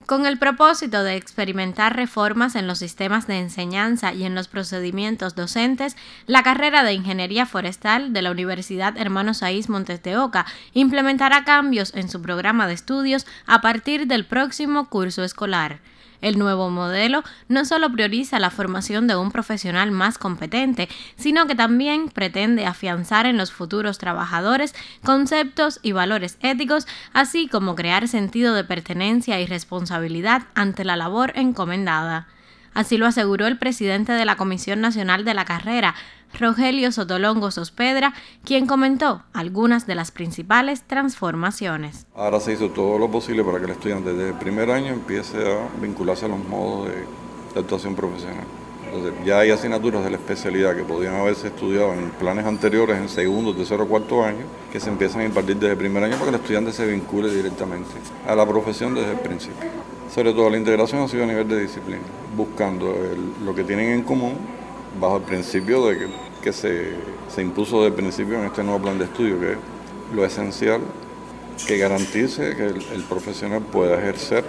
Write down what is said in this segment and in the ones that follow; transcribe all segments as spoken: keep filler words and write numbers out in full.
Con el propósito de experimentar reformas en los sistemas de enseñanza y en los procedimientos docentes, la carrera de Ingeniería Forestal de la Universidad Hermano Sáiz Montes de Oca implementará cambios en su programa de estudios a partir del próximo curso escolar. El nuevo modelo no solo prioriza la formación de un profesional más competente, sino que también pretende afianzar en los futuros trabajadores conceptos y valores éticos, así como crear sentido de pertenencia y responsabilidad ante la labor encomendada. Así lo aseguró el presidente de la Comisión Nacional de la Carrera, Rogelio Sotolongo Sospedra, quien comentó algunas de las principales transformaciones. Ahora se hizo todo lo posible para que el estudiante desde el primer año empiece a vincularse a los modos de, de actuación profesional. Entonces, ya hay asignaturas de la especialidad que podían haberse estudiado en planes anteriores, en segundo, tercero o cuarto año, que se empiezan a impartir desde el primer año para que el estudiante se vincule directamente a la profesión desde el principio. Sobre todo la integración ha sido a nivel de disciplina, buscando el, lo que tienen en común, bajo el principio de que, que se, se impuso desde el principio en este nuevo plan de estudio, que es lo esencial, que garantice que el, el profesional pueda ejercer,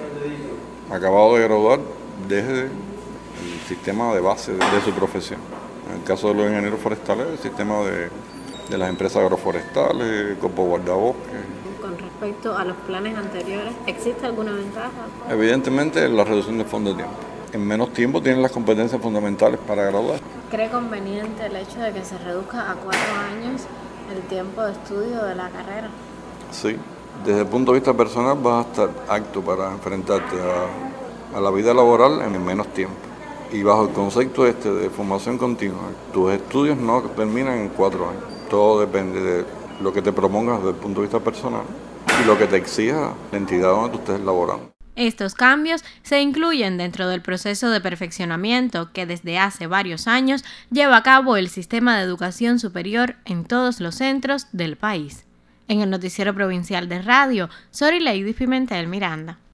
acabado de graduar, desde el sistema de base de, de su profesión. En el caso de los ingenieros forestales, el sistema de, de las empresas agroforestales, Corpo Guardabosques. Con respecto a los planes anteriores, ¿existe alguna ventaja? Evidentemente, la reducción del fondo de tiempo. En menos tiempo tienen las competencias fundamentales para graduar. ¿Cree conveniente el hecho de que se reduzca a cuatro años el tiempo de estudio de la carrera? Sí, desde el punto de vista personal vas a estar apto para enfrentarte a, a la vida laboral en menos tiempo. Y bajo el concepto este de formación continua, tus estudios no terminan en cuatro años. Todo depende de lo que te propongas desde el punto de vista personal y lo que te exija la entidad donde tú estés laborando. Estos cambios se incluyen dentro del proceso de perfeccionamiento que desde hace varios años lleva a cabo el sistema de educación superior en todos los centros del país. En el Noticiero Provincial de Radio, Sori Lady Pimentel Miranda.